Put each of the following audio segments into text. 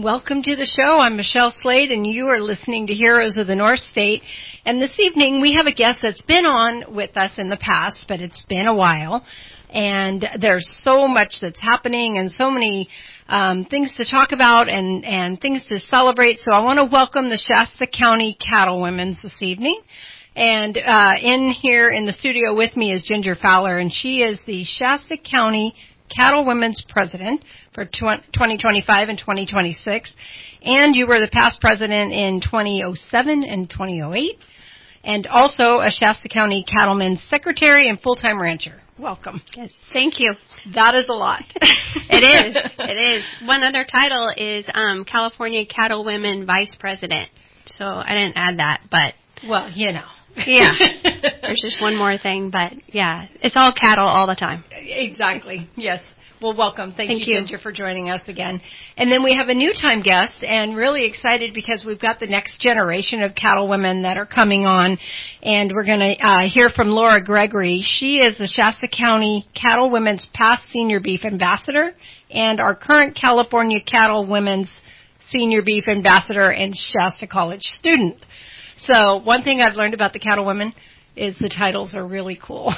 Welcome to the show. I'm Michelle Slade, and you are listening to Heroes of the North State. And this evening, we have a guest that's been on with us in the past, but it's been a while. And there's so much that's happening and so many things to talk about and things to celebrate. So I want to welcome the Shasta County Cattlewomen this evening. And in here in the studio with me is Ginger Fowler, and she is the Shasta County Cattlewomen's President for 2025 and 2026. And you were the past president in 2007 and 2008. And also a Shasta County Cattlemen's Secretary and full-time rancher. Welcome. Yes, thank you. That is a lot. It is. It is. One other title is California Cattlewomen Vice President. So I didn't add that, but... Well, you know. Yeah. There's just one more thing, but yeah, it's all cattle all the time. Exactly. Yes. Well, welcome. Thank you, you, Ginger, for joining us again. And then we have a new time guest, and really excited because we've got the next generation of cattlewomen that are coming on, and we're going to hear from Laura Gregory. She is the Shasta County Cattlewomen's past Senior Beef Ambassador and our current California Cattlewomen's Senior Beef Ambassador and Shasta College student. So one thing I've learned about the Cattlewomen is the titles are really cool.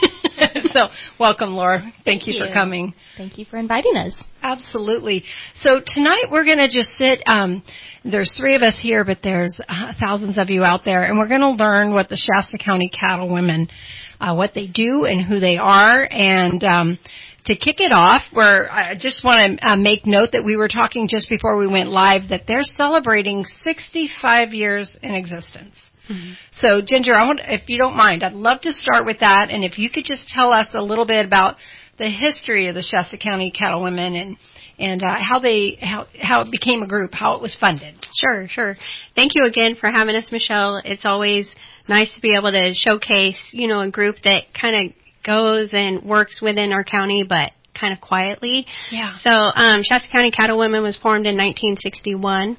So welcome, Laura. Thank you for coming. Thank you for inviting us. Absolutely. So tonight we're going to just sit. There's three of us here, but there's thousands of you out there, and we're going to learn what the Shasta County Cattlewomen, what they do and who they are. And to kick it off, I just want to make note that we were talking just before we went live that they're celebrating 65 years in existence. Mm-hmm. So, Ginger, if you don't mind, I'd love to start with that, and if you could just tell us a little bit about the history of the Shasta County Cattlewomen and how it became a group, how it was funded. Sure. Thank you again for having us, Michelle. It's always nice to be able to showcase, a group that kind of goes and works within our county, but kind of quietly. Yeah. So, Shasta County Cattlewomen was formed in 1961.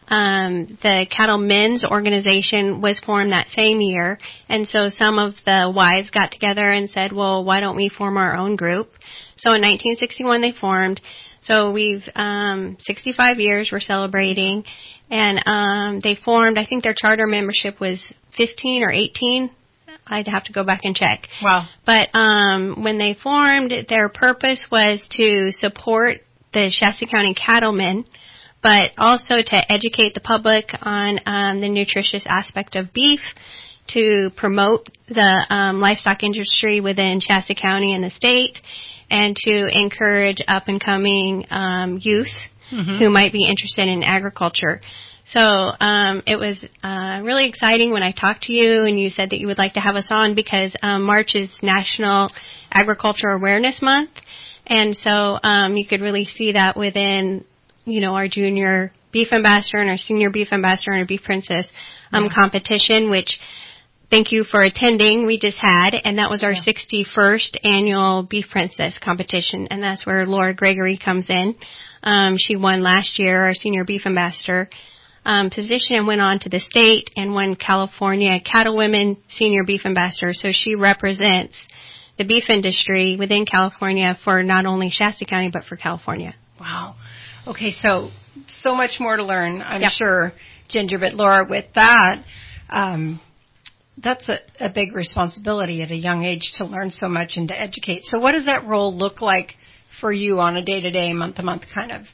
The Cattlemen's organization was formed that same year, and so some of the wives got together and said, well, why don't we form our own group? So in 1961 they formed. So we've 65 years we're celebrating, and they formed, I think their charter membership was 15 or 18. I'd have to go back and check. Wow. But when they formed, their purpose was to support the Shasta County cattlemen, but also to educate the public on the nutritious aspect of beef, to promote the livestock industry within Shasta County and the state, and to encourage up-and-coming youth who might be interested in agriculture. So it was really exciting when I talked to you and you said that you would like to have us on because March is National Agriculture Awareness Month, and so you could really see that within our junior beef ambassador and our senior beef ambassador and our beef princess competition, which thank you for attending. We just had, and that was our 61st annual beef princess competition, and that's where Laura Gregory comes in. She won last year, our senior beef ambassador position, and went on to the state and won California Cattlewomen Senior Beef Ambassador. So she represents the beef industry within California for not only Shasta County, but for California. Wow. Okay, so much more to learn, I'm sure, Ginger. But Laura, with that, that's a big responsibility at a young age to learn so much and to educate. So what does that role look like for you on a day-to-day, month-to-month kind of?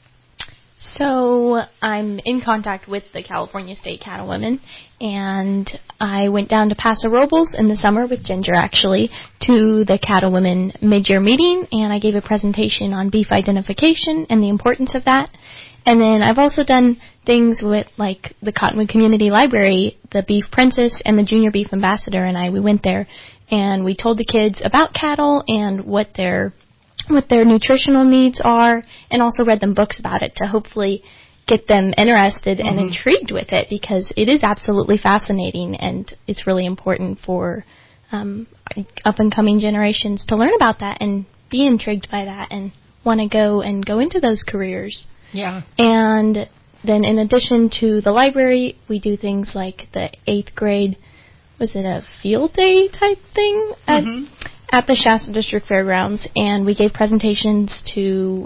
So I'm in contact with the California State Cattlewomen, and I went down to Paso Robles in the summer with Ginger, actually, to the Cattlewomen mid-year meeting, and I gave a presentation on beef identification and the importance of that. And then I've also done things with, like, the Cottonwood Community Library, the Beef Princess and the Junior Beef Ambassador and we went there, and we told the kids about cattle and what their nutritional needs are, and also read them books about it to hopefully get them interested and intrigued with it, because it is absolutely fascinating, and it's really important for up-and-coming generations to learn about that and be intrigued by that and want to go into those careers. Yeah. And then in addition to the library, we do things like the 8th grade, was it a field day type thing? At the Shasta District Fairgrounds, and we gave presentations to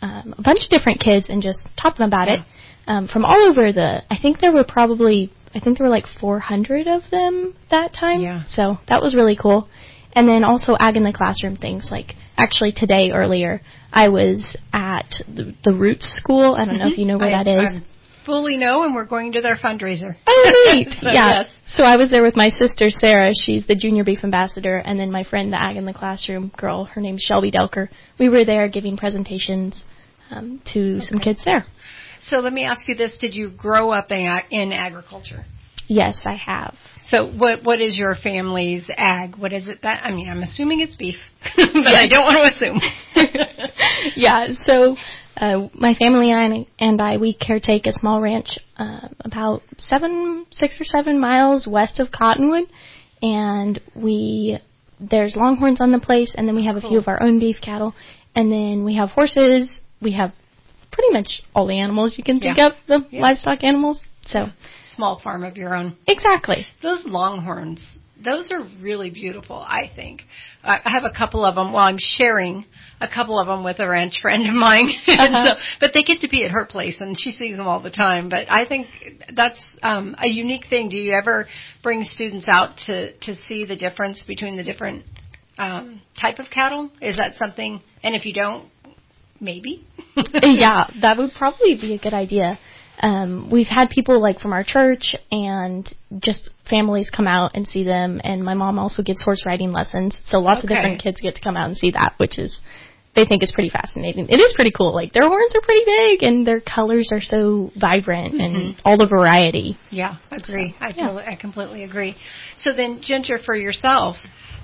a bunch of different kids and just taught them about it from all over I think there were like 400 of them that time. Yeah. So that was really cool. And then also Ag in the Classroom things. Like, actually today, earlier, I was at the Roots School. I don't know if you know where that is. I fully know, and we're going to their fundraiser. Oh, neat. So, Yeah. Yes. So I was there with my sister, Sarah. She's the Junior Beef Ambassador. And then my friend, the Ag in the Classroom girl, her name's Shelby Delker. We were there giving presentations to some kids there. So let me ask you this. Did you grow up in agriculture? Yes, I have. So what is your family's ag? What is it that, I'm assuming it's beef, but I don't want to assume. Yeah, so my family and I, we caretake a small ranch about 6 or 7 miles west of Cottonwood, and there's longhorns on the place, and then we have a few of our own beef cattle, and then we have horses. We have pretty much all the animals you can think of, the livestock animals. So small farm of your own. Exactly. Those longhorns, those are really beautiful, I think. I have a couple of them. Well, I'm sharing a couple of them with a ranch friend of mine. But they get to be at her place, and she sees them all the time. But I think that's a unique thing. Do you ever bring students out to see the difference between the different type of cattle? Is that something? And if you don't, maybe? Yeah, that would probably be a good idea. We've had people like from our church and just families come out and see them, and my mom also gives horse riding lessons, so lots of different kids get to come out and see that, which is, they think is pretty fascinating. It is pretty cool. Like, their horns are pretty big and their colors are so vibrant and all the variety. Yeah, agree. I completely agree. So then, Ginger, for yourself,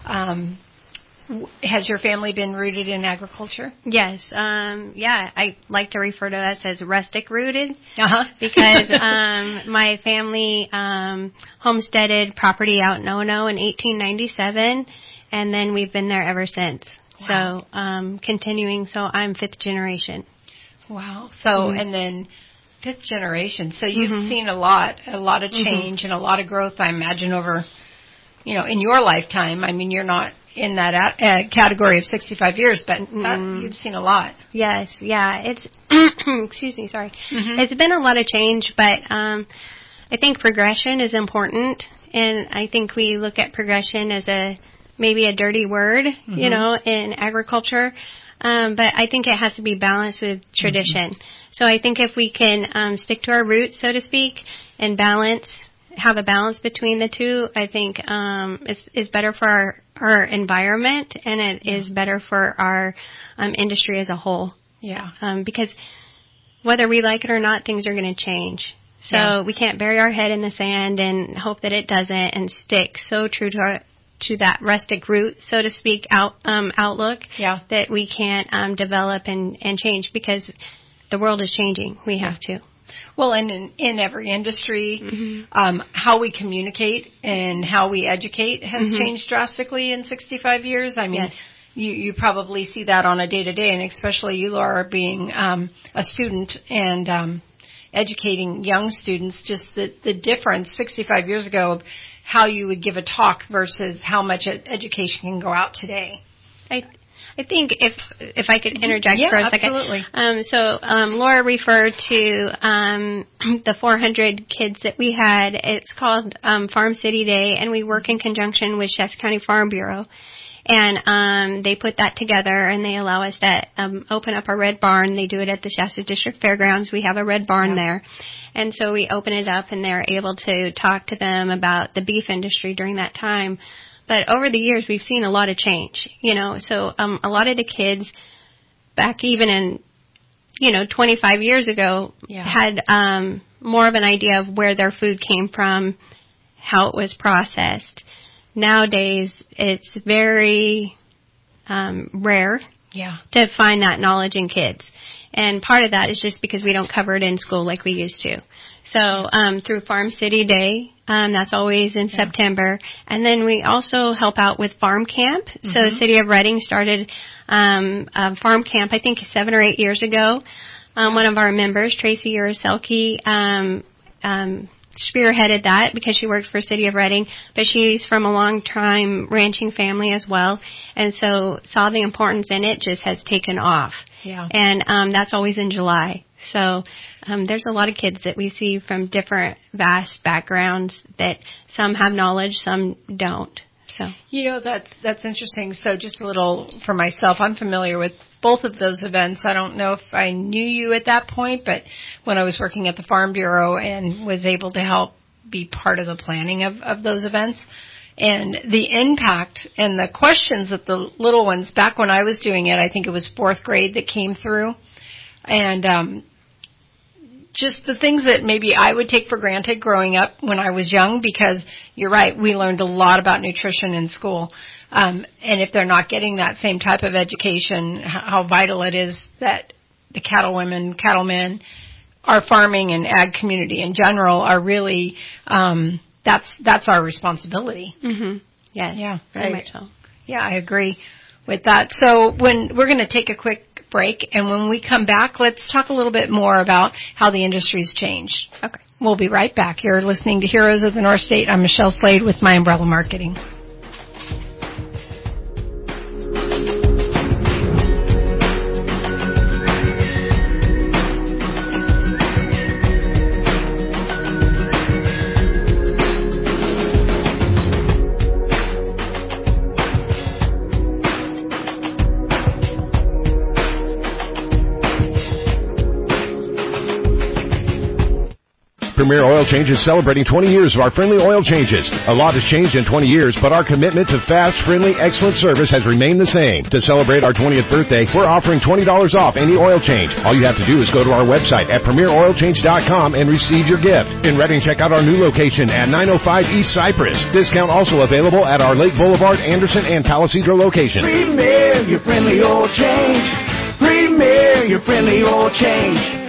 has your family been rooted in agriculture? Yes. I like to refer to us as rustic rooted because my family homesteaded property out in Ono in 1897, and then we've been there ever since. Wow. So continuing. So I'm 5th generation. Wow. So and then 5th generation. So you've seen a lot of change and a lot of growth, I imagine, over in your lifetime. I mean, you're not in that category of 65 years, but you've seen a lot. Yes, yeah. It's excuse me, sorry. It's been a lot of change, but I think progression is important, and I think we look at progression as maybe a dirty word, in agriculture. But I think it has to be balanced with tradition. So I think if we can stick to our roots, so to speak, and have a balance between the two, I think it's better for our environment, and it is better for our industry as a whole. Yeah. Because whether we like it or not, things are going to change. So we can't bury our head in the sand and hope that it doesn't, and stick so true to that rustic root, so to speak, outlook that we can't develop and change, because the world is changing. We have to. Well, and in every industry, how we communicate and how we educate has changed drastically in 65 years. I mean, you probably see that on a day-to-day, and especially you, Laura, being a student and educating young students, just the difference 65 years ago of how you would give a talk versus how much education can go out today. I think if I could interject for a second. Absolutely. So Laura referred to the 400 kids that we had. It's called Farm City Day, and we work in conjunction with Shasta County Farm Bureau. And they put that together, and they allow us to open up our red barn. They do it at the Shasta District Fairgrounds. We have a red barn there. And so we open it up, and they're able to talk to them about the beef industry during that time. But over the years, we've seen a lot of change, So a lot of the kids back even in, 25 years ago had more of an idea of where their food came from, how it was processed. Nowadays, it's very rare to find that knowledge in kids. And part of that is just because we don't cover it in school like we used to. So through Farm City Day, that's always in September. And then we also help out with Farm Camp. So the City of Redding started a Farm Camp, I think 7 or 8 years ago. One of our members, Tracy Uriselke, spearheaded that because she worked for City of Redding, but she's from a long-time ranching family as well, and so saw the importance in it, just has taken off. Yeah. And that's always in July. So there's a lot of kids that we see from different vast backgrounds that some have knowledge, some don't. So that's interesting. So just a little for myself, I'm familiar with both of those events. I don't know if I knew you at that point, but when I was working at the Farm Bureau and was able to help be part of the planning of those events and the impact and the questions that the little ones, back when I was doing it, I think it was 4th grade that came through, and just the things that maybe I would take for granted growing up when I was young, because you're right, we learned a lot about nutrition in school. And if they're not getting that same type of education, how vital it is that the cattlemen, our farming and ag community in general are really, that's our responsibility. Mm-hmm. Yes, yeah, very much so. Yeah, I agree with that. So when we're going to take a quick break, and when we come back, let's talk a little bit more about how the industry's changed. Okay. We'll be right back. You're listening to Heroes of the North State. I'm Michelle Slade with My Umbrella Marketing. Premier Oil Change is celebrating 20 years of our friendly oil changes. A lot has changed in 20 years, but our commitment to fast, friendly, excellent service has remained the same. To celebrate our 20th birthday, we're offering $20 off any oil change. All you have to do is go to our website at premieroilchange.com and receive your gift. In Redding, check out our new location at 905 East Cypress. Discount also available at our Lake Boulevard, Anderson, and Palisadro locations. Premier, your friendly oil change. Premier, your friendly oil change.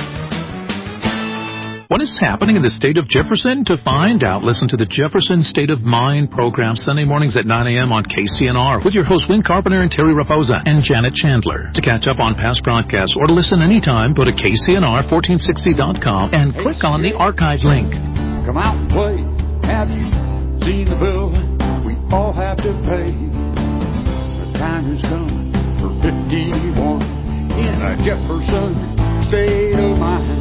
What is happening in the state of Jefferson? To find out, listen to the Jefferson State of Mind program Sunday mornings at 9 a.m. on KCNR with your hosts Win Carpenter and Terry Raposa and Janet Chandler. To catch up on past broadcasts or to listen anytime, go to KCNR1460.com and click on the archive link. Come out and play. Have you seen the bill we all have to pay? The time has come for 51 in a Jefferson State of Mind.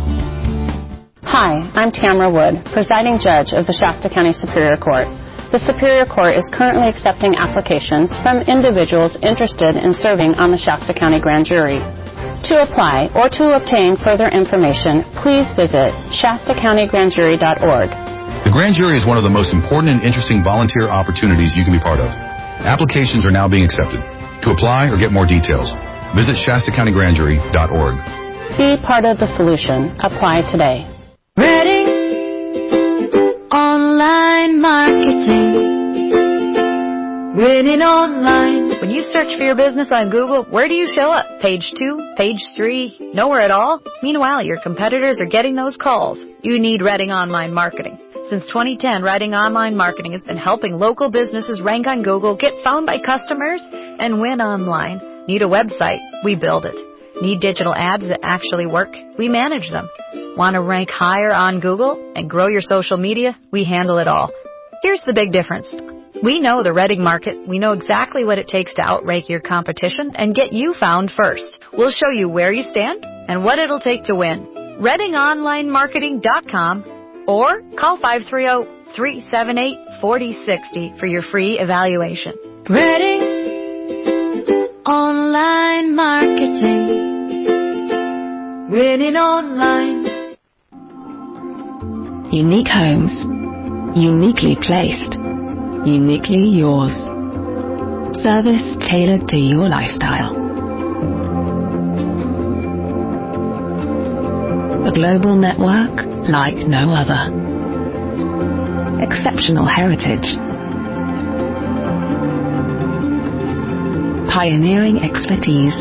Hi, I'm Tamara Wood, presiding judge of the Shasta County Superior Court. The Superior Court is currently accepting applications from individuals interested in serving on the Shasta County Grand Jury. To apply or to obtain further information, please visit shastacountygrandjury.org. The Grand Jury is one of the most important and interesting volunteer opportunities you can be part of. Applications are now being accepted. To apply or get more details, visit shastacountygrandjury.org. Be part of the solution. Apply today. Redding Online Marketing. Winning online. When you search for your business on Google, where do you show up? Page 2? Page 3? Nowhere at all? Meanwhile, your competitors are getting those calls. You need Redding Online Marketing. Since 2010, Redding Online Marketing has been helping local businesses rank on Google, get found by customers, and win online. Need a website? We build it. Need digital ads that actually work? We manage them. Want to rank higher on Google and grow your social media? We handle it all. Here's the big difference. We know the Redding market. We know exactly what it takes to outrank your competition and get you found first. We'll show you where you stand and what it'll take to win. ReddingOnlineMarketing.com or call 530-378-4060 for your free evaluation. Redding Online Marketing. Winning online. Unique homes, uniquely placed, uniquely yours. Service tailored to your lifestyle. A global network like no other. Exceptional heritage. Pioneering expertise.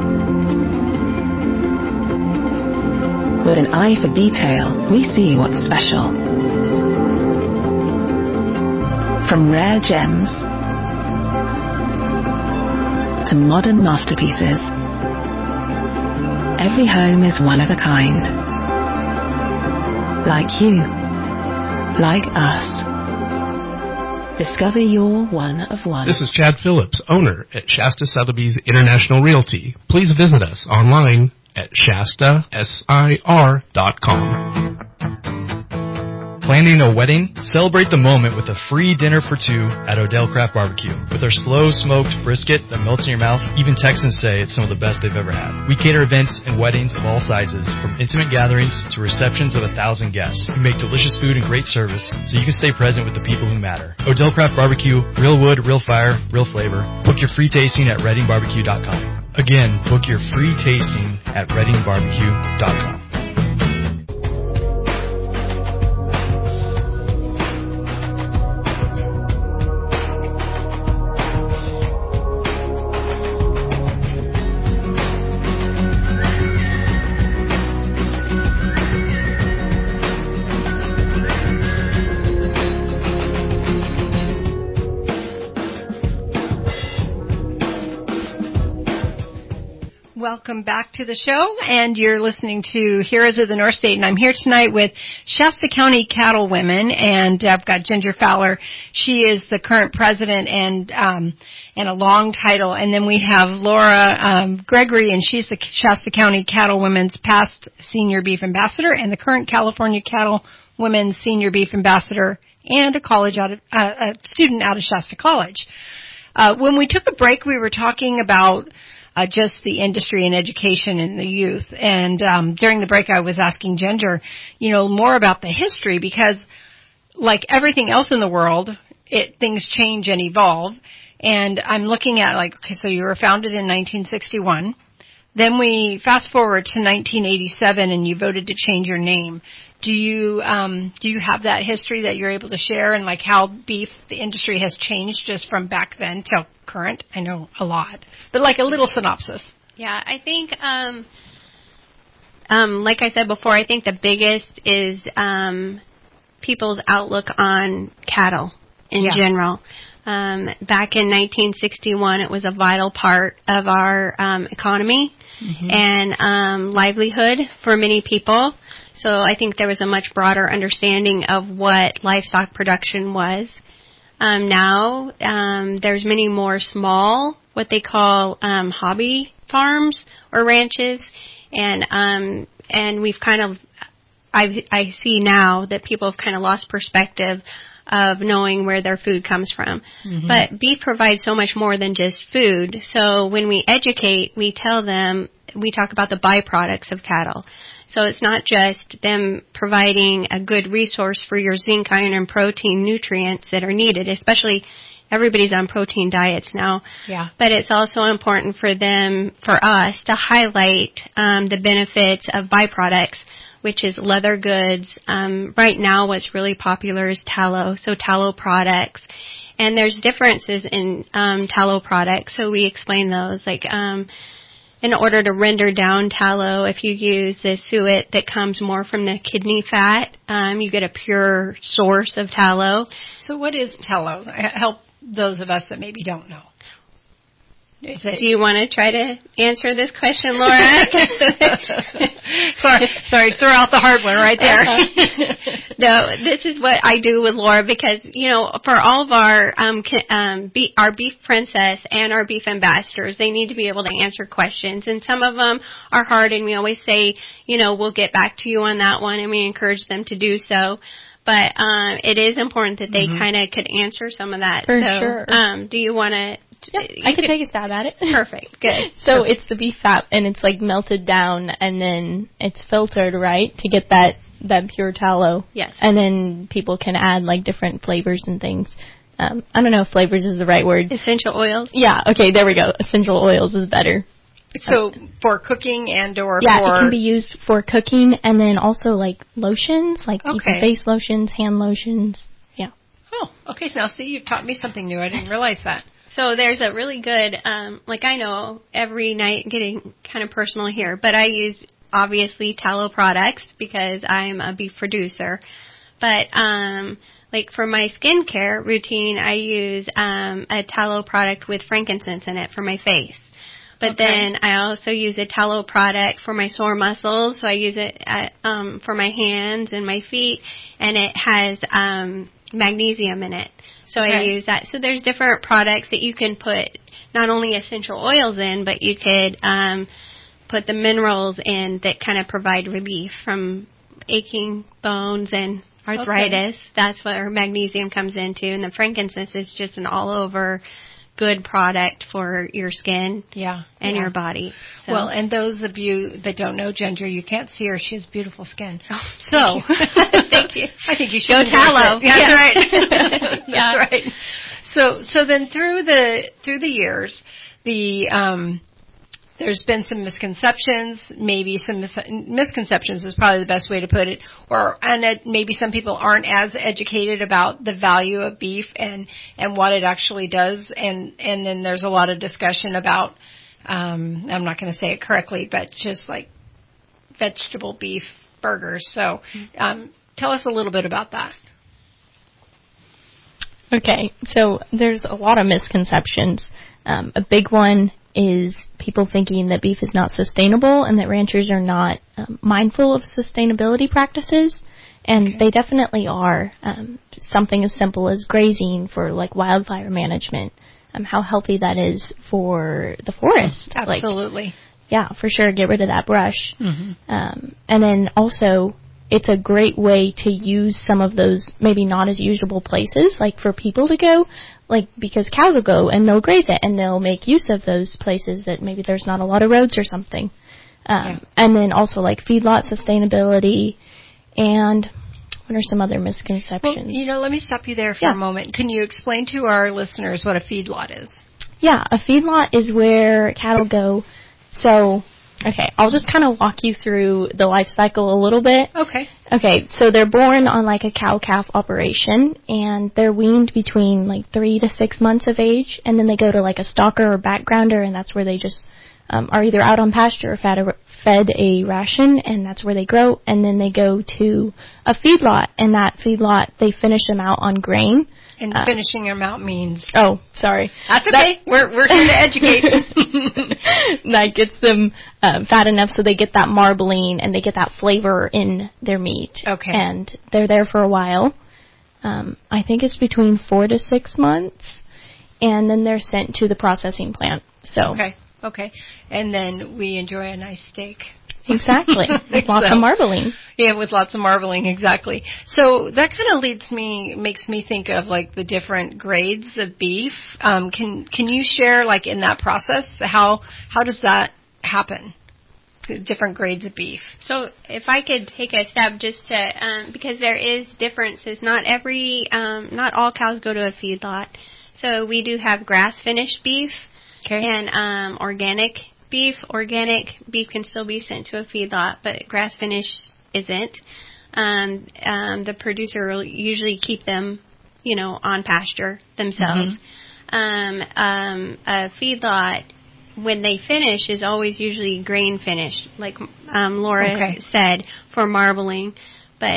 With an eye for detail, we see what's special. From rare gems to modern masterpieces, every home is one of a kind. Like you, like us. Discover your one of one. This is Chad Phillips, owner at Shasta Sotheby's International Realty. Please visit us online at shastasir.com. Planning a wedding? Celebrate the moment with a free dinner for two at Odell Craft Barbecue. With our slow smoked brisket that melts in your mouth, even Texans say it's some of the best they've ever had. We cater events and weddings of all sizes, from intimate gatherings to receptions of 1,000 guests. We make delicious food and great service so you can stay present with the people who matter. Odell Craft Barbecue, real wood, real fire, real flavor. Book your free tasting at reddingbarbecue.com. Again, book your free tasting at reddingbarbecue.com. Welcome back to the show, and you're listening to Heroes of the North State, and I'm here tonight with Shasta County Cattle Women, and I've got Ginger Fowler. She is the current president and a long title, and then we have Laura Gregory, and she's the Shasta County Cattle Women's past senior beef ambassador and the current California Cattle Women's senior beef ambassador and a student out of Shasta College. When we took a break, we were talking about just the industry and education and the youth. And during the break, I was asking Ginger, more about the history, because like everything else in the world, things change and evolve. And I'm looking at so you were founded in 1961. Then we fast forward to 1987, and you voted to change your name. Do you have that history that you're able to share, and how the industry has changed just from back then till current? I know a lot, but a little synopsis. Yeah, I think, like I said before, I think the biggest is people's outlook on cattle in general. Back in 1961, it was a vital part of our economy and livelihood for many people. So I think there was a much broader understanding of what livestock production was. Now there's many more small, what they call hobby farms or ranches, and we've I see now that people have kind of lost perspective of knowing where their food comes from. But beef provides so much more than just food. So when we educate, we tell them, we talk about the byproducts of cattle. So it's not just them providing a good resource for your zinc, iron, and protein nutrients that are needed, especially everybody's on protein diets now. Yeah. But it's also important for us to highlight the benefits of byproducts, which is leather goods. Right now what's really popular is tallow, so tallow products. And there's differences in tallow products, so we explain those. In order to render down tallow, if you use the suet that comes more from the kidney fat, you get a pure source of tallow. So what is tallow? Help those of us that maybe don't know. Do you want to try to answer this question, Laura? Sorry, throw out the hard one right there. No, this is what I do with Laura because, for all of our beef princess and our beef ambassadors, they need to be able to answer questions. And some of them are hard, and we always say, we'll get back to you on that one, and we encourage them to do so. But it is important that they kind of could answer some of that. For sure. Do you want to... Yeah, I could take a stab at it. Perfect. Good. So it's the beef fat, and it's melted down, and then it's filtered, right, to get that pure tallow. Yes. And then people can add different flavors and things. I don't know if flavors is the right word. Essential oils. Yeah. Okay. There we go. Essential oils is better. So for cooking for... Yeah, it can be used for cooking, and then also lotions, even face lotions, hand lotions. Yeah. Oh, okay. So now see, you've taught me something new. I didn't realize that. So there's a really good, I know every night, getting kind of personal here, but I use obviously tallow products because I'm a beef producer. But for my skincare routine, I use a tallow product with frankincense in it for my face. But then I also use a tallow product for my sore muscles. So I use it for my hands and my feet, and it has magnesium in it. So I use that. So there's different products that you can put not only essential oils in, but you could put the minerals in that kind of provide relief from aching bones and arthritis. That's where magnesium comes into. And the frankincense is just an all-over good product for your skin and your body. So. Well, and those of you that don't know Ginger, you can't see her. She has beautiful skin. Oh, so thank you. I think you should go tallow. That's right. That's right. So then through the years, there's been some misconceptions, maybe some misconceptions is probably the best way to put it, and maybe some people aren't as educated about the value of beef and what it actually does, and then there's a lot of discussion about, I'm not going to say it correctly, but just like vegetable beef burgers. So tell us a little bit about that. Okay, so there's a lot of misconceptions. A big one is people thinking that beef is not sustainable and that ranchers are not mindful of sustainability practices, and they definitely are. Something as simple as grazing for like wildfire management, how healthy that is for the forest. Absolutely. For sure, get rid of that brush. Mm-hmm. And then also, it's a great way to use some of those maybe not as usable places, like for people to go, like because cows will go and they'll graze it and they'll make use of those places that maybe there's not a lot of roads or something. And then also like feedlot sustainability, and what are some other misconceptions? Well, let me stop you there for a moment. Can you explain to our listeners what a feedlot is? Yeah, a feedlot is where cattle go. So, I'll just kind of walk you through the life cycle a little bit. Okay, so they're born on like a cow-calf operation, and they're weaned between like 3 to 6 months of age, and then they go to like a stalker or backgrounder, and that's where they just are either out on pasture or fed a ration, and that's where they grow, and then they go to a feedlot, and that feedlot, they finish them out on grain. And finishing them out means... Oh, sorry. That's okay. We're here to educate. That gets them fat enough so they get that marbling and they get that flavor in their meat. Okay. And they're there for a while. I think it's between 4 to 6 months. And then they're sent to the processing plant. So. Okay. And then we enjoy a nice steak. Exactly. With lots of marbling. Yeah, with lots of marbling, exactly. So that kind of makes me think of like the different grades of beef. Can you share like in that process, how does that happen? Different grades of beef. So if I could take a step just to, because there is differences. Not all cows go to a feedlot. So we do have grass-finished beef and organic beef. Organic beef can still be sent to a feedlot, but grass-finished isn't. The producer will usually keep them, on pasture themselves. Mm-hmm. A feedlot, when they finish, is always usually grain finished, like Laura said, for marbling. But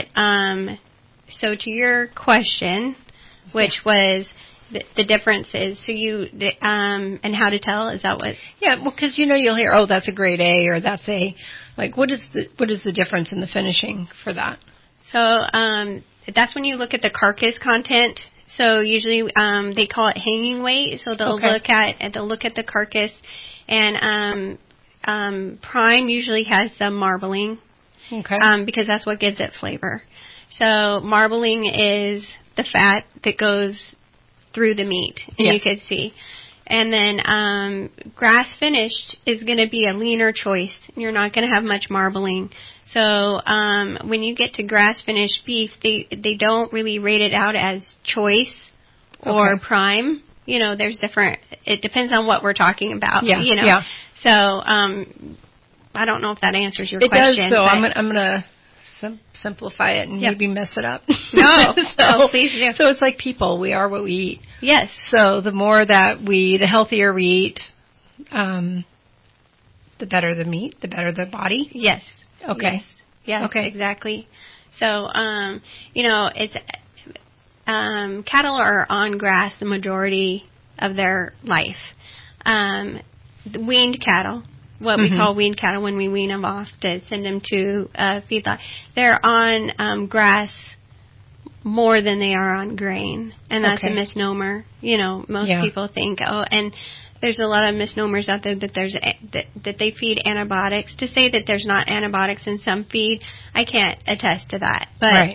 so to your question, which was the differences, so and how to tell, is that what? Yeah, well, because you'll hear, oh, that's a grade A, or that's a, like, what is the difference in the finishing for that? So that's when you look at the carcass content. So usually they call it hanging weight. So they'll look at the carcass, and prime usually has the marbling, because that's what gives it flavor. So marbling is the fat that goes through the meat, and you could see. And then grass finished is going to be a leaner choice. You're not going to have much marbling. So when you get to grass finished beef, they don't really rate it out as choice or prime. There's different. It depends on what we're talking about. Yeah. So I don't know if that answers your question. It does. So I'm gonna simplify it and maybe mess it up. No, please do. So it's like people. We are what we eat. Yes. So the healthier we eat, the better the meat, the better the body. Yes. Okay. Yes. Okay. Exactly. So, it's cattle are on grass the majority of their life. The weaned cattle, what we call weaned cattle when we wean them off to send them to a feedlot, they're on grass more than they are on grain, and that's a misnomer. Most people think, and there's a lot of misnomers out there that they feed antibiotics. To say that there's not antibiotics in some feed, I can't attest to that. But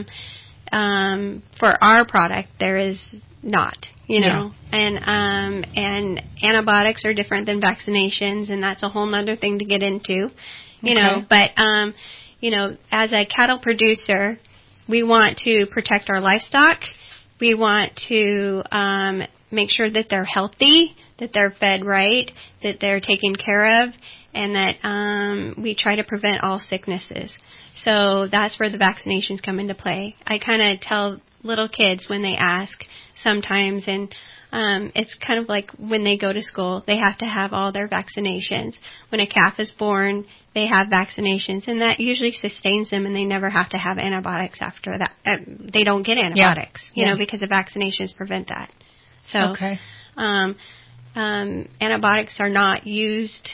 for our product, there is not. And antibiotics are different than vaccinations, and that's a whole nother thing to get into. But as a cattle producer, we want to protect our livestock. We want to make sure that they're healthy, that they're fed right, that they're taken care of, and that we try to prevent all sicknesses. So that's where the vaccinations come into play. I kind of tell little kids when they ask sometimes, and it's kind of like when they go to school, they have to have all their vaccinations. When a calf is born, they have vaccinations, and that usually sustains them, and they never have to have antibiotics after that. They don't get antibiotics, because the vaccinations prevent that. So, antibiotics are not used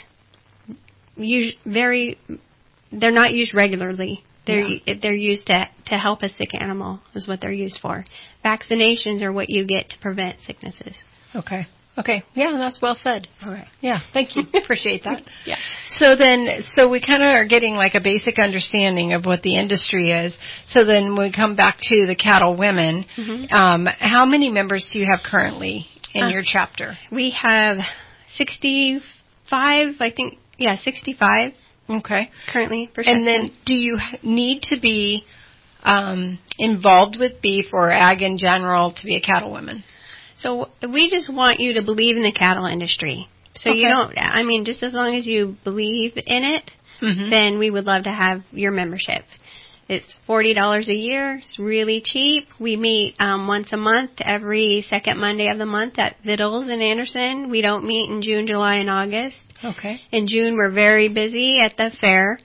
they're not used regularly. They're used to help a sick animal is what they're used for. Vaccinations are what you get to prevent sicknesses. Okay. Yeah, that's well said. All right. Yeah, thank you. Appreciate that. Yeah. So we kind of are getting like a basic understanding of what the industry is. So then we come back to the Cattle Women. How many members do you have currently in your chapter? We have 65, I think. Yeah, 65. Okay. Currently. And then do you need to be involved with beef or ag in general to be a cattle woman? So we just want you to believe in the cattle industry. So you don't, just as long as you believe in it, then we would love to have your membership. It's $40 a year. It's really cheap. We meet once a month, every second Monday of the month at Vittles in Anderson. We don't meet in June, July, and August. Okay. In June, we're very busy at the fair.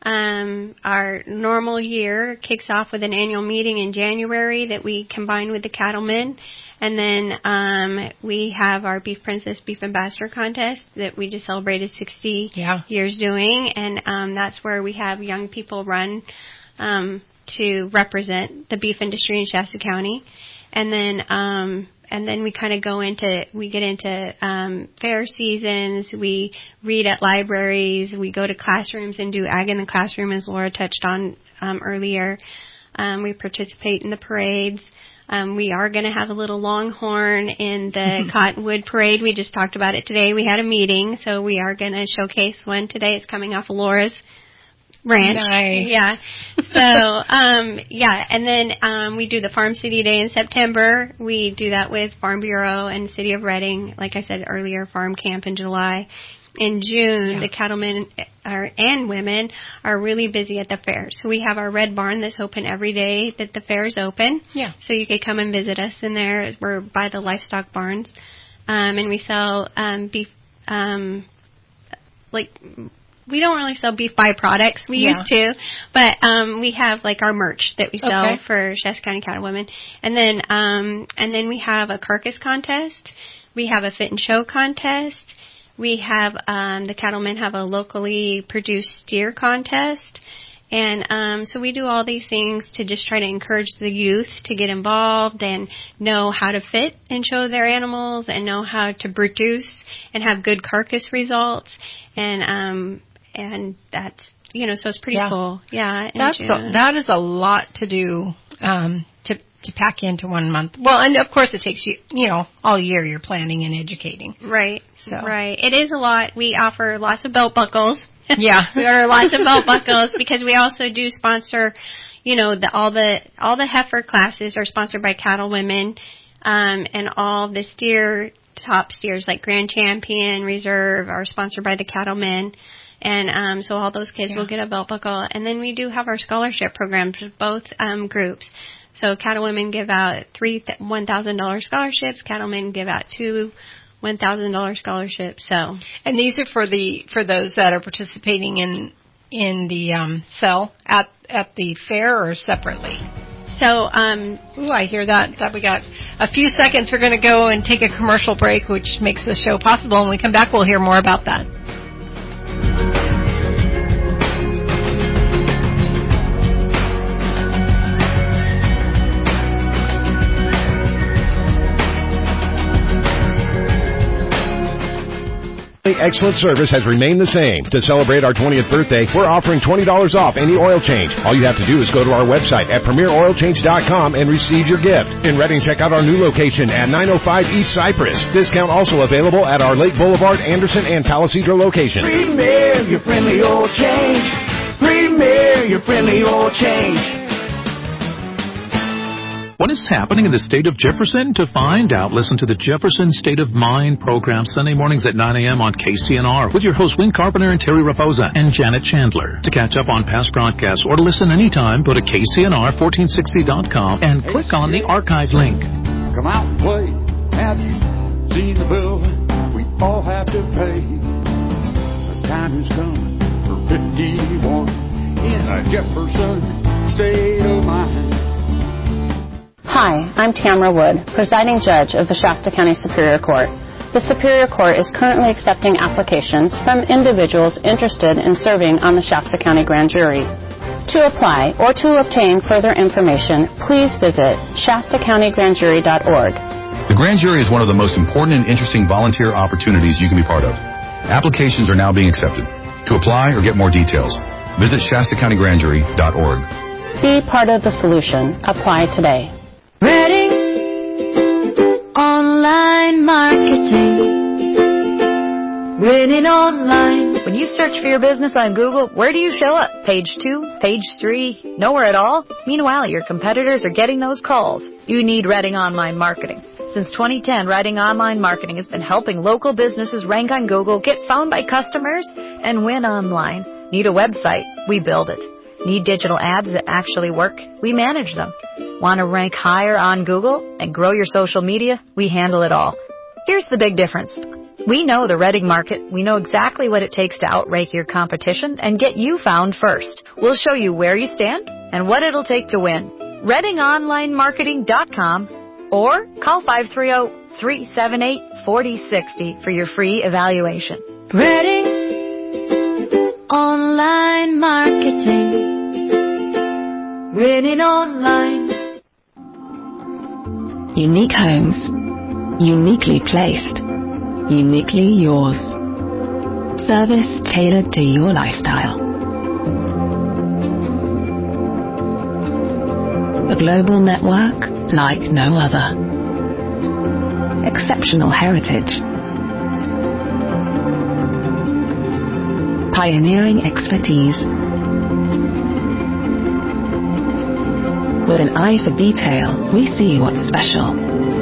Our normal year kicks off with an annual meeting in January that we combine with the cattlemen. And then we have our Beef Princess Beef Ambassador contest that we just celebrated 60 years doing. And that's where we have young people run to represent the beef industry in Shasta County. And then we kind of get into fair seasons. We read at libraries. We go to classrooms and do ag in the classroom, as Laura touched on earlier. We participate in the parades. We are going to have a little longhorn in the Cottonwood Parade. We just talked about it today. We had a meeting, so we are going to showcase one today. It's coming off of Laura's ranch. Nice. Yeah. So, and then we do the Farm City Day in September. We do that with Farm Bureau and City of Reading. Like I said earlier, Farm Camp in July. In June, the cattlemen and women are really busy at the fair. So we have our Red Barn that's open every day that the fair is open. Yeah. So you could come and visit us in there. We're by the livestock barns. And we sell beef, we don't really sell beef byproducts. We used to, but we have like our merch that we sell for Shasta County Cattle Women. And then we have a carcass contest. We have a fit and show contest. We have the cattlemen have a locally produced steer contest. And so we do all these things to just try to encourage the youth to get involved and know how to fit and show their animals and know how to produce and have good carcass results. And that's, so it's pretty cool. Yeah. That is a lot to do, to pack into 1 month. Well, and of course it takes you, all year you're planning and educating. Right. So. Right. It is a lot. We offer lots of belt buckles. Yeah. We order lots of belt buckles because we also do sponsor, all the heifer classes are sponsored by Cattle Women, and all the top steers like Grand Champion, Reserve are sponsored by the Cattlemen. And so all those kids will get a belt buckle. And then we do have our scholarship programs with both groups. So Cattle Women give out 3 $1,000 scholarships. Cattlemen give out 2 $1,000 scholarships. So, and these are for those that are participating in the sell at the fair or separately. So, I hear that we got a few seconds. We're going to go and take a commercial break, which makes the show possible. When we come back, we'll hear more about that. Excellent service has remained the same. To celebrate our 20th birthday, we're offering $20 off any oil change. All you have to do is go to our website at premieroilchange.com and receive your gift. In Reading, check out our new location at 905 East Cypress. Discount also available at our Lake Boulevard, Anderson, and Palisadro locations. Premier, your friendly oil change. Premier, your friendly oil change. What is happening in the state of Jefferson? To find out, listen to the Jefferson State of Mind program Sunday mornings at 9 a.m. on KCNR with your hosts Win Carpenter and Terry Raposa and Janet Chandler. To catch up on past broadcasts or to listen anytime, go to KCNR1460.com and click on the archive link. Come out and play. Have you seen the bill we all have to pay? The time is coming for 51 in a Jefferson State of Mind. Hi, I'm Tamara Wood, presiding judge of the Shasta County Superior Court. The Superior Court is currently accepting applications from individuals interested in serving on the Shasta County Grand Jury. To apply or to obtain further information, please visit shastacountygrandjury.org. The Grand Jury is one of the most important and interesting volunteer opportunities you can be part of. Applications are now being accepted. To apply or get more details, visit shastacountygrandjury.org. Be part of the solution. Apply today. Reading online marketing. Winning online. When you search for your business on Google, where do you show up? Page 2? Page 3? Nowhere at all? Meanwhile, your competitors are getting those calls. You need Reading Online Marketing. Since 2010, Reading Online Marketing has been helping local businesses rank on Google, get found by customers, and win online. Need a website? We build it. Need digital ads that actually work? We manage them. Want to rank higher on Google and grow your social media? We handle it all. Here's the big difference. We know the Reading market. We know exactly what it takes to outrank your competition and get you found first. We'll show you where you stand and what it'll take to win. ReadingOnlineMarketing.com or call 530-378-4060 for your free evaluation. Reading online marketing. Winning online. Unique homes, uniquely placed, uniquely yours. Service tailored to your lifestyle. A global network like no other. Exceptional heritage. Pioneering expertise. With an eye for detail, we see what's special.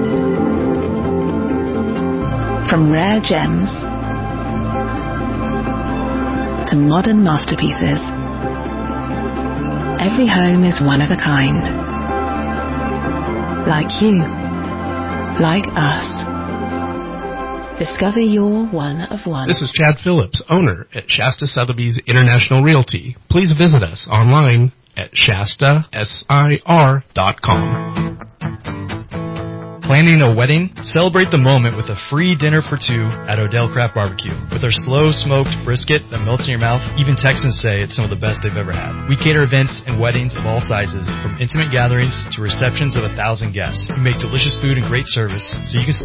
From rare gems to modern masterpieces, every home is one of a kind. Like you, like us. Discover your one of one. This is Chad Phillips, owner at Shasta Sotheby's International Realty. Please visit us online at shastasir.com. Planning a wedding? Celebrate the moment with a free dinner for two at Odell Craft Barbecue. With our slow smoked brisket that melts in your mouth, even Texans say it's some of the best they've ever had. We cater events and weddings of all sizes, from intimate gatherings to receptions of 1,000 guests. We make delicious food and great service, so you can...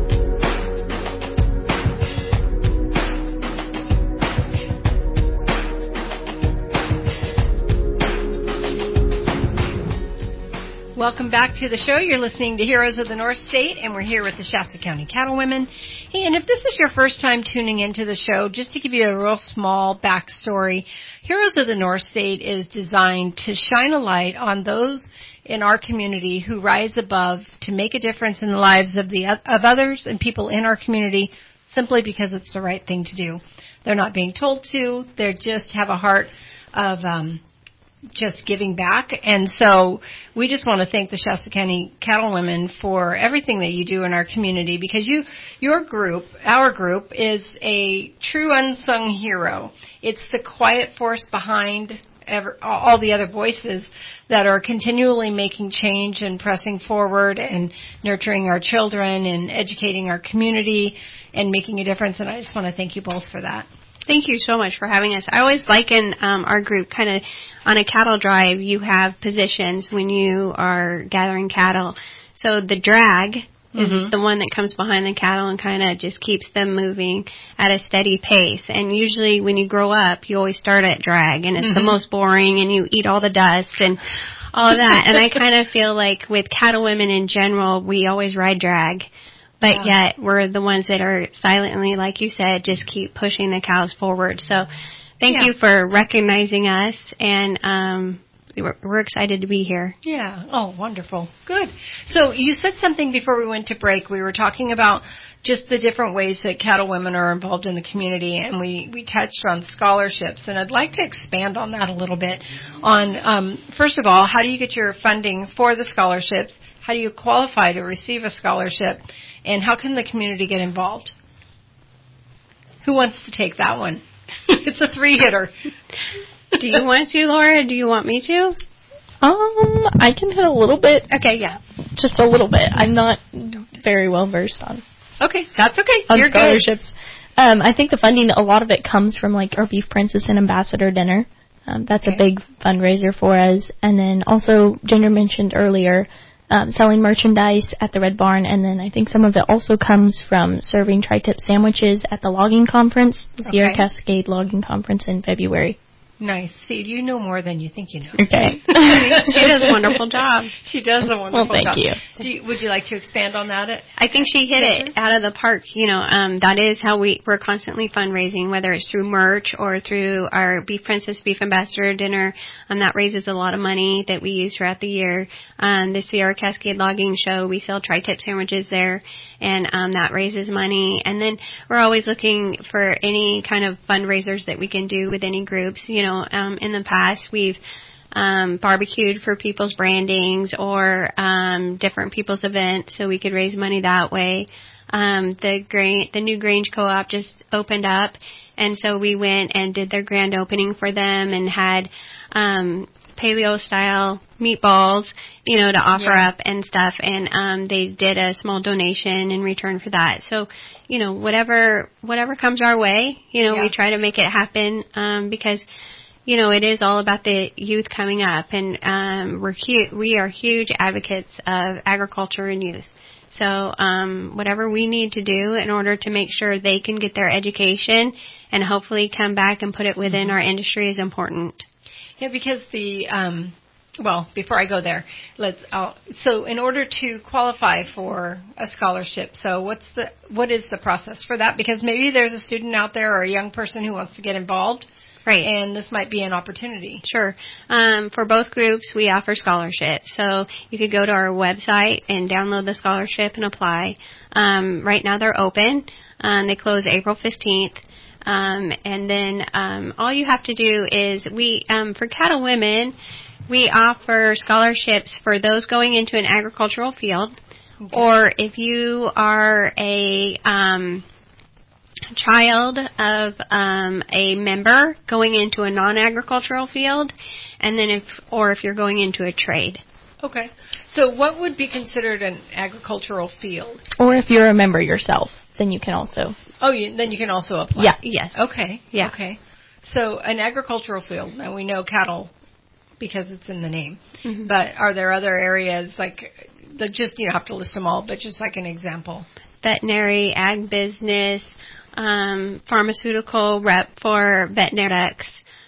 Welcome back to the show. You're listening to Heroes of the North State, and we're here with the Shasta County Cattlewomen. Hey, and if this is your first time tuning into the show, just to give you a real small backstory, Heroes of the North State is designed to shine a light on those in our community who rise above to make a difference in the lives of others and people in our community simply because it's the right thing to do. They're not being told to. They just have a heart of just giving back. And so we just want to thank the Shasta County Cattlewomen for everything that you do in our community, because our group is a true unsung hero. It's the quiet force behind all the other voices that are continually making change and pressing forward and nurturing our children and educating our community and making a difference. And I just want to thank you both for that. Thank you so much for having us. I always liken our group kind of on a cattle drive. You have positions when you are gathering cattle. So the drag is the one that comes behind the cattle and kind of just keeps them moving at a steady pace. And usually when you grow up, you always start at drag, and it's the most boring, and you eat all the dust and all of that. And I kind of feel like with cattle women in general, we always ride drag. But yet we're the ones that are silently, like you said, just keep pushing the cows forward. So thank you for recognizing us, and we're excited to be here. Yeah. Oh, wonderful. Good. So you said something before we went to break. We were talking about just the different ways that cattle women are involved in the community, and we touched on scholarships. And I'd like to expand on that a little bit. On first of all, how do you get your funding for the scholarships? How do you qualify to receive a scholarship? And how can the community get involved? Who wants to take that one? It's a three-hitter. Do you want to, Laura? Do you want me to? I can hit a little bit. Okay, yeah. Just a little bit. I'm not very well versed on. Okay, that's okay. On You're scholarships. Good. I think the funding, a lot of it comes from like our Beef Princess and Ambassador Dinner. That's a big fundraiser for us. And then also, Ginger mentioned earlier, selling merchandise at the Red Barn, and then I think some of it also comes from serving tri-tip sandwiches at the logging conference, the Sierra Cascade Logging Conference in February. Nice. See, you know more than you think you know. Okay. She does a wonderful job. She does a wonderful job. Well, thank you. Would you like to expand on that? I think she hit it out of the park. You know, that is how we're constantly fundraising, whether it's through merch or through our Beef Princess, Beef Ambassador Dinner. That raises a lot of money that we use throughout the year. The Sierra Cascade Logging Show, we sell tri-tip sandwiches there, and that raises money. And then we're always looking for any kind of fundraisers that we can do with any groups. You know, in the past we've barbecued for people's brandings or different people's events, so we could raise money that way. The New Grange Co-op just opened up, and so we went and did their grand opening for them and had paleo-style meatballs, you know, to offer up and stuff, and they did a small donation in return for that. So, you know, whatever comes our way, you know, we try to make it happen because, you know, it is all about the youth coming up, and we are huge advocates of agriculture and youth. So whatever we need to do in order to make sure they can get their education and hopefully come back and put it within our industry is important. Yeah, because before I go there, so in order to qualify for a scholarship, so what is the process for that? Because maybe there's a student out there or a young person who wants to get involved. Right. And this might be an opportunity. Sure. For both groups, we offer scholarships. So you could go to our website and download the scholarship and apply. Right now they're open. They close April 15th. And then all you have to do is for cattle women, we offer scholarships for those going into an agricultural field, or if you are a child of a member going into a non-agricultural field, and then if you're going into a trade. Okay. So what would be considered an agricultural field? Or if you're a member yourself, then you can also. Then you can also apply. Yeah. Yes. Okay. Yeah. Okay. So an agricultural field. Now we know cattle because it's in the name. Mm-hmm. But are there other areas like you don't have to list them all, but just like an example? Veterinary, ag business, pharmaceutical rep for veterinarics,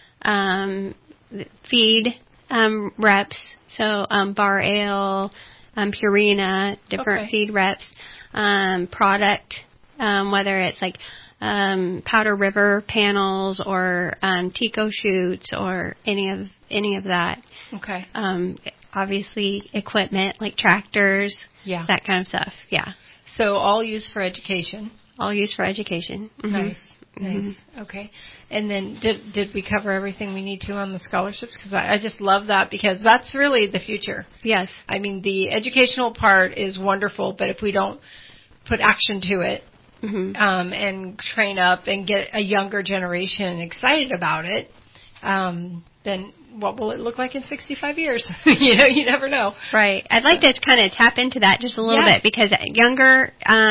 feed reps, so Bar Ale, Purina, different feed reps, product, whether it's like Powder River panels or Tico chutes or any of that. Okay. Obviously equipment like tractors, that kind of stuff. Yeah. So all used for education. All used for education. Mm-hmm. Nice. Mm-hmm. Okay. And then did we cover everything we need to on the scholarships? Because I just love that, because that's really the future. Yes. I mean, the educational part is wonderful, but if we don't put action to it, and train up and get a younger generation excited about it, then what will it look like in 65 years? You never know. Right. I'd like to kind of tap into that just a little bit, because younger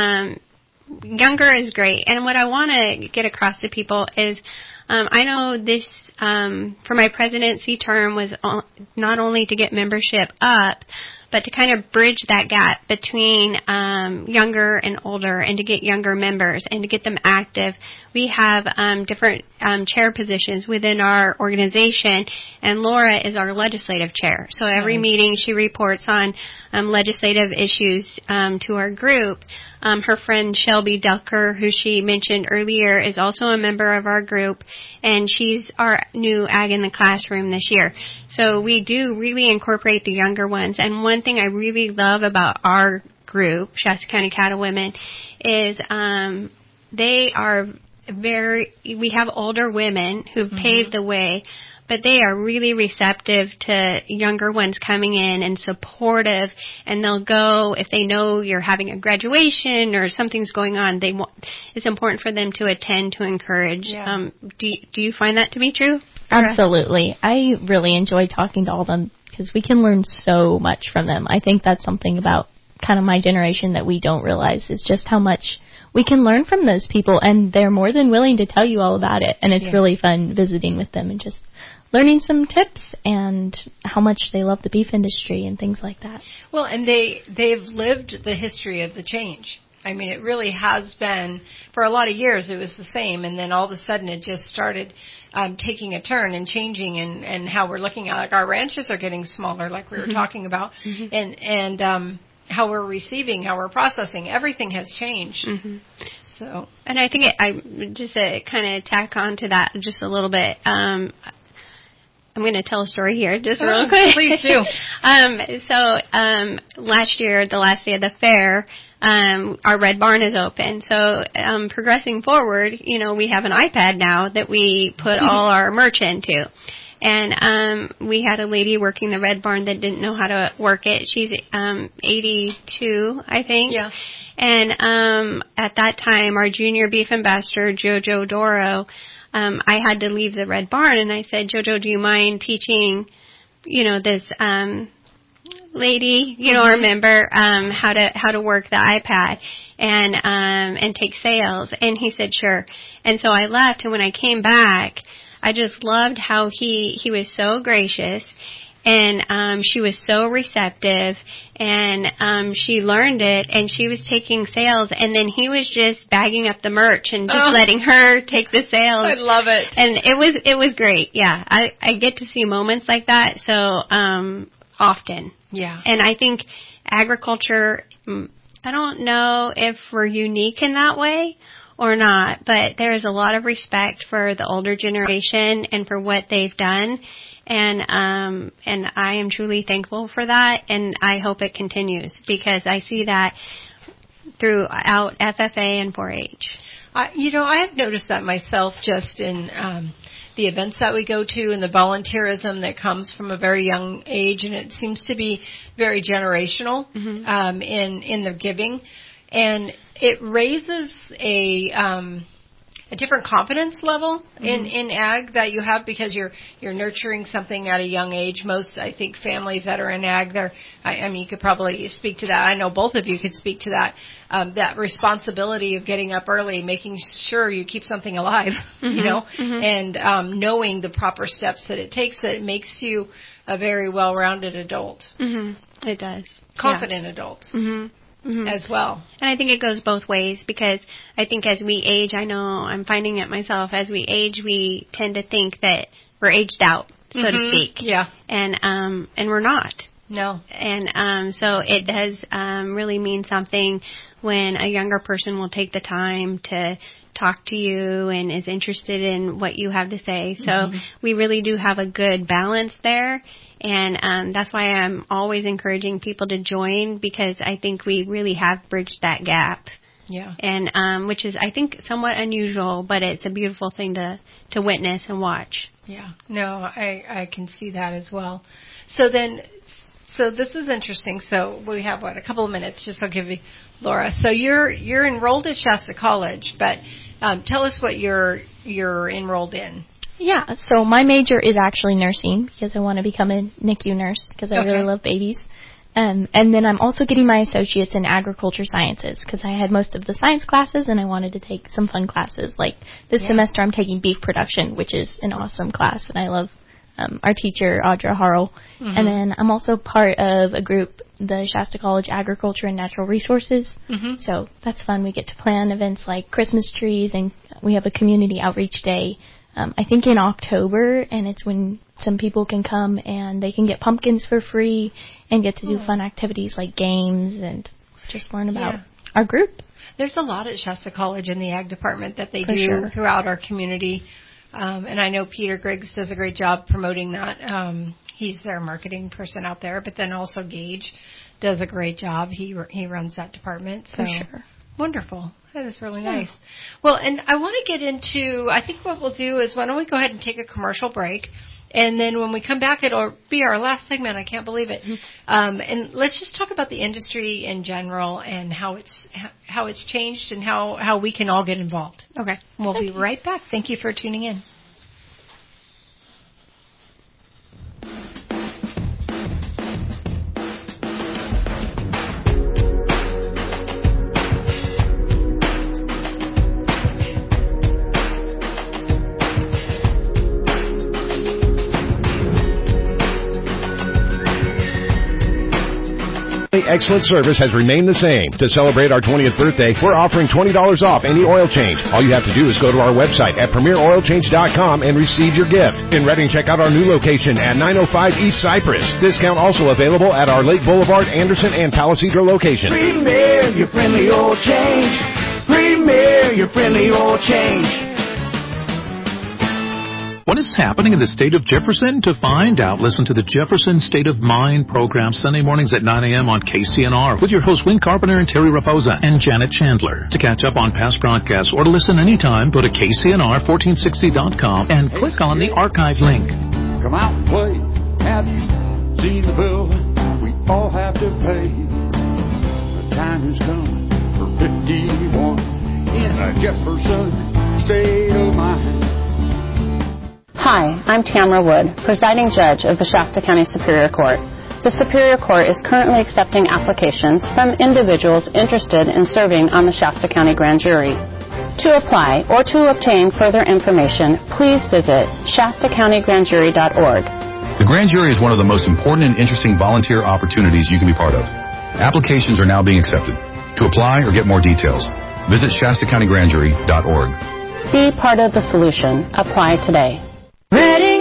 is great. And what I want to get across to people is, I know this, for my presidency term was not only to get membership up, but to kind of bridge that gap between younger and older, and to get younger members and to get them active, we have different chair positions within our organization, and Laura is our legislative chair. So every meeting she reports on legislative issues to our group. Her friend Shelby Delker, who she mentioned earlier, is also a member of our group, and she's our new Ag in the Classroom this year. So we do really incorporate the younger ones. And one thing I really love about our group, Shasta County Cattlewomen, is they are we have older women who've paved the way, but they are really receptive to younger ones coming in and supportive, and they'll go if they know you're having a graduation or something's going on. It's important for them to attend to encourage. Yeah. Do you find that to be true? Absolutely. I really enjoy talking to all of them because we can learn so much from them. I think that's something about kind of my generation that we don't realize is just how much we can learn from those people, and they're more than willing to tell you all about it, and it's really fun visiting with them and just learning some tips and how much they love the beef industry and things like that. Well, and they've lived the history of the change. I mean, it really has been, for a lot of years it was the same, and then all of a sudden it just started taking a turn and changing, and how we're looking at, like, our ranches are getting smaller, like we were talking about, and how we're receiving, how we're processing, everything has changed. So, and I think I just to kind of tack on to that just a little bit. I'm going to tell a story here just real quick. Please do. Last year, the last day of the fair, our Red Barn is open. So progressing forward, we have an iPad now that we put all our merch into. And we had a lady working the Red Barn that didn't know how to work it. She's 82, I think. Yeah. And at that time, our junior beef ambassador, JoJo Doro, I had to leave the Red Barn, and I said, JoJo, do you mind teaching, this lady, our member, how to work the iPad and take sales? And he said, sure. And so I left, and when I came back, I just loved how he was so gracious, and she was so receptive, and she learned it, and she was taking sales, and then he was just bagging up the merch and just letting her take the sales. I love it. And it was great. Yeah, I get to see moments like that so often. Yeah. And I think agriculture, I don't know if we're unique in that way or not, but there's a lot of respect for the older generation and for what they've done, and I am truly thankful for that, and I hope it continues because I see that throughout FFA and 4-H. I have noticed that myself just in the events that we go to and the volunteerism that comes from a very young age, and it seems to be very generational in their giving. And it raises a different confidence level in ag that you have because you're nurturing something at a young age. Most, I think, families that are in ag, I mean, you could probably speak to that. I know both of you could speak to that. That responsibility of getting up early, making sure you keep something alive, and knowing the proper steps that it takes, that it makes you a very well-rounded adult. It does. Confident adult. As well. And I think it goes both ways because I think as we age, I know I'm finding it myself, as we age, we tend to think that we're aged out, so to speak. Yeah. And we're not. No. And so it does really mean something when a younger person will take the time to talk to you and is interested in what you have to say. So we really do have a good balance there. And that's why I'm always encouraging people to join because I think we really have bridged that gap. Yeah. And which is, I think, somewhat unusual, but it's a beautiful thing to witness and watch. Yeah. No, I can see that as well. So this is interesting. So we have, a couple of minutes. Just I'll give you, Laura. So you're enrolled at Shasta College, but tell us what you're enrolled in. Yeah, so my major is actually nursing because I want to become a NICU nurse because I really love babies. And then I'm also getting my associates in agriculture sciences because I had most of the science classes and I wanted to take some fun classes. Like this semester I'm taking beef production, which is an awesome class, and I our teacher, Audra Harrell. Mhm. And then I'm also part of a group, the Shasta College Agriculture and Natural Resources. Mhm. So that's fun. We get to plan events like Christmas trees, and we have a community outreach day, I think in October, and it's when some people can come and they can get pumpkins for free and get to do fun activities like games and just learn about our group. There's a lot at Shasta College in the Ag Department that they For do sure. throughout our community. And I know Peter Griggs does a great job promoting that. He's their marketing person out there, but then also Gage does a great job. He runs that department. So For sure. wonderful. That is really nice. Well, and I want to get into, I think what we'll do is why don't we go ahead and take a commercial break. And then when we come back, it'll be our last segment. I can't believe it. And let's just talk about the industry in general and how it's changed and how we can all get involved. Okay. We'll be right back. Thank you for tuning in. Excellent service has remained the same. To celebrate our 20th birthday, we're offering $20 off any oil change. All you have to do is go to our website at premieroilchange.com and receive your gift. In Redding, check out our new location at 905 East Cypress. Discount also available at our Lake Boulevard, Anderson, and Palisadro locations. Premier, your friendly oil change. Premier, your friendly oil change. What is happening in the state of Jefferson? To find out, listen to the Jefferson State of Mind program Sunday mornings at 9 a.m. on KCNR with your hosts Win Carpenter and Terry Raposa and Janet Chandler. To catch up on past broadcasts or to listen anytime, go to KCNR1460.com and click on the archive link. Come out and play. Have you seen the bill we all have to pay? The time has come for 51 in a Jefferson State of Mind. Hi, I'm Tamara Wood, presiding judge of the Shasta County Superior Court. The Superior Court is currently accepting applications from individuals interested in serving on the Shasta County Grand Jury. To apply or to obtain further information, please visit shastacountygrandjury.org. The Grand Jury is one of the most important and interesting volunteer opportunities you can be part of. Applications are now being accepted. To apply or get more details, visit shastacountygrandjury.org. Be part of the solution. Apply today. Redding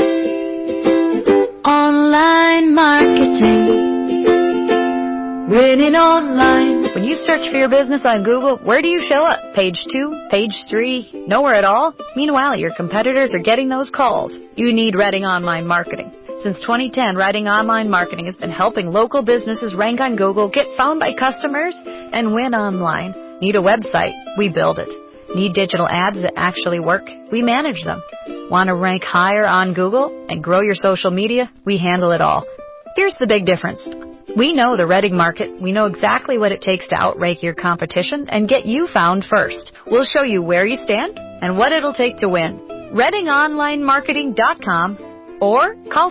Online Marketing. Winning online. When you search for your business on Google, where do you show up? Page 2? Page 3? Nowhere at all? Meanwhile, your competitors are getting those calls. You need Redding Online Marketing. Since 2010, Redding Online Marketing has been helping local businesses rank on Google, get found by customers, and win online. Need a website? We build it. Need digital ads that actually work? We manage them. Want to rank higher on Google and grow your social media? We handle it all. Here's the big difference. We know the Redding market. We know exactly what it takes to outrank your competition and get you found first. We'll show you where you stand and what it'll take to win. ReddingOnlineMarketing.com or call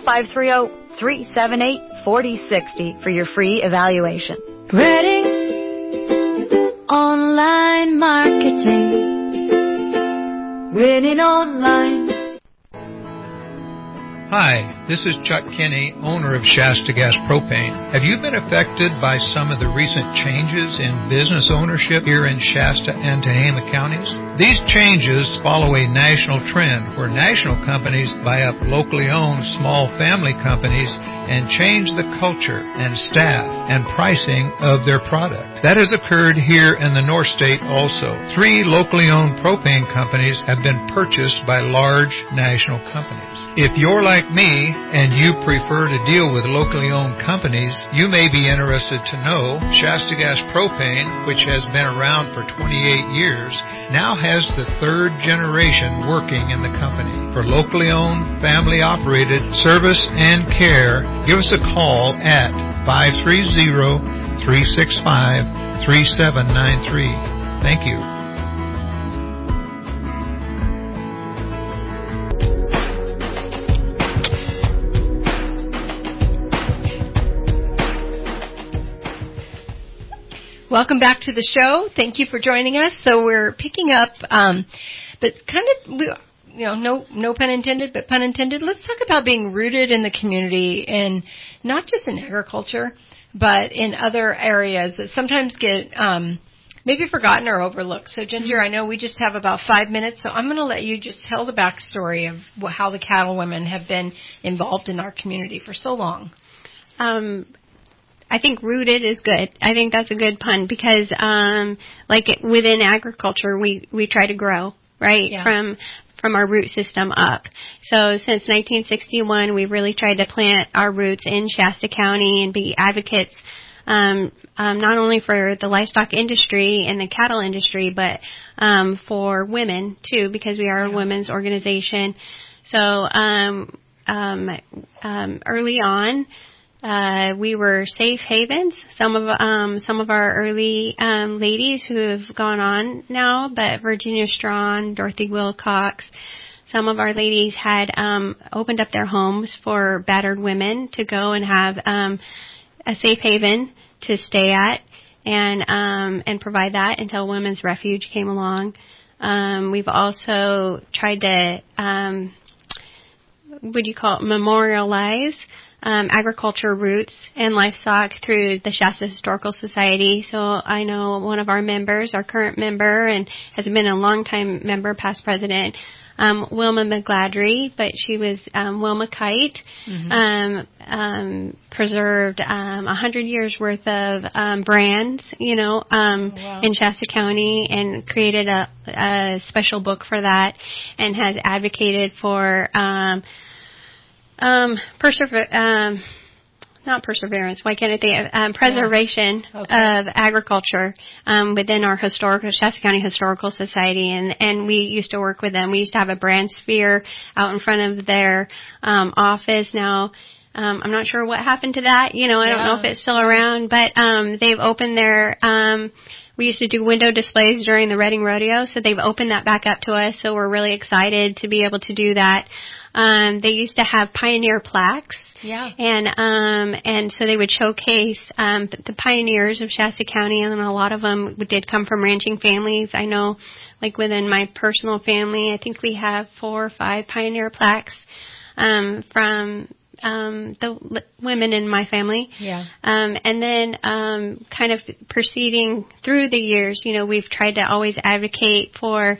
530-378-4060 for your free evaluation. Redding Online Marketing. Winning online. Hi, this is Chuck Kinney, owner of Shasta Gas Propane. Have you been affected by some of the recent changes in business ownership here in Shasta and Tehama counties? These changes follow a national trend where national companies buy up locally owned small family companies and change the culture and staff and pricing of their product. That has occurred here in the North State also. 3 locally owned propane companies have been purchased by large national companies. If you're like me and you prefer to deal with locally owned companies, you may be interested to know Shasta Gas Propane, which has been around for 28 years, now has the 3rd generation working in the company. For locally owned, family-operated service and care, give us a call at 530-365-3793. Thank you. Welcome back to the show. Thank you for joining us. So we're picking up, but kind of no pun intended, but pun intended. Let's talk about being rooted in the community, and not just in agriculture, but in other areas that sometimes get maybe forgotten or overlooked. So, Ginger, I know we just have about 5 minutes, so I'm going to let you just tell the backstory of how the cattle women have been involved in our community for so long. I think rooted is good. I think that's a good pun because, like within agriculture, we try to grow, right? Yeah. From our root system up. So since 1961, we've really tried to plant our roots in Shasta County and be advocates, not only for the livestock industry and the cattle industry, but for women too, because we are a women's organization. So early on, we were safe havens. Some of our early ladies who have gone on now, but Virginia Strawn, Dorothy Wilcox, some of our ladies had opened up their homes for battered women to go and have a safe haven to stay at and provide that until Women's Refuge came along. We've also tried to memorialize agriculture roots and livestock through the Shasta Historical Society. So I know one of our members, our current member, and has been a longtime member, past president, Wilma McGladry, but she was Wilma Kite, preserved 100 years worth of brands, in Shasta County, and created a special book for that, and has advocated for preservation of agriculture within our Shasta County Historical Society, and we used to work with them. We used to have a brand sphere out in front of their office. Now, I'm not sure what happened to that. I don't know if it's still around, but they've opened their we used to do window displays during the Reading Rodeo, so they've opened that back up to us, so we're really excited to be able to do that. They used to have pioneer plaques. Yeah. And so they would showcase the pioneers of Shasta County, and a lot of them did come from ranching families. I know, like within my personal family, I think we have 4 or 5 pioneer plaques from the women in my family. Yeah. And then kind of proceeding through the years, we've tried to always advocate for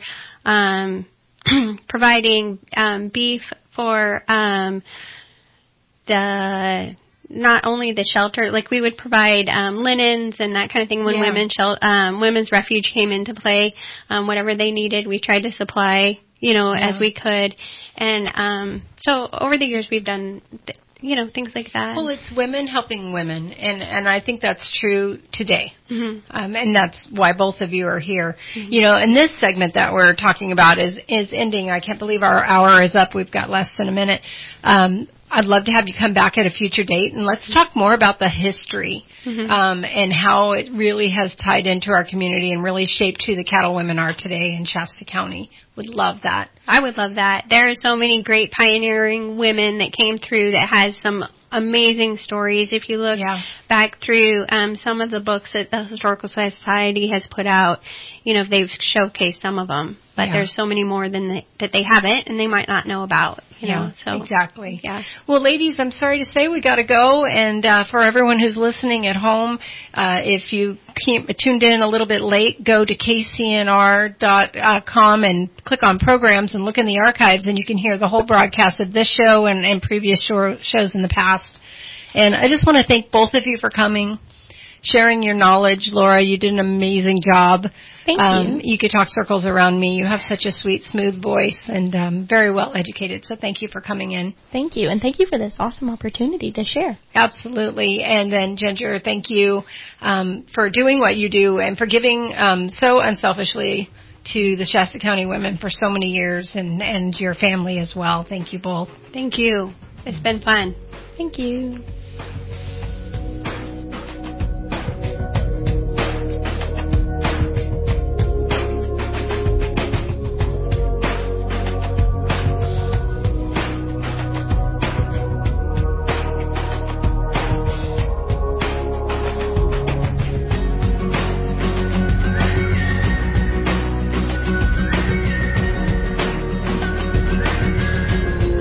providing beef for not only the shelter, like we would provide linens and that kind of thing when Women's Refuge came into play. Whatever they needed, we tried to supply, as we could. And so over the years we've done things like that. Well, it's women helping women, and I think that's true today. And that's why both of you are here. And this segment that we're talking about is ending. I can't believe our hour is up. We've got less than a minute. I'd love to have you come back at a future date, and let's talk more about the history and how it really has tied into our community and really shaped who the cattle women are today in Shasta County. Would love that. I would love that. There are so many great pioneering women that came through that has some amazing stories. If you look back through some of the books that the Historical Society has put out, they've showcased some of them. But there's so many more that they haven't, and they might not know about. So exactly. Yeah. Well, ladies, I'm sorry to say we got to go. And for everyone who's listening at home, if you tuned in a little bit late, go to kcnr.com and click on programs and look in the archives, and you can hear the whole broadcast of this show and previous shows in the past. And I just want to thank both of you for coming, sharing your knowledge. Laura, you did an amazing job. Thank you. You could talk circles around me. You have such a sweet, smooth voice and very well educated. So thank you for coming in. Thank you. And thank you for this awesome opportunity to share. Absolutely. And then, Ginger, thank you for doing what you do and for giving so unselfishly to the Shasta County women for so many years, and your family as well. Thank you both. Thank you. It's been fun. Thank you.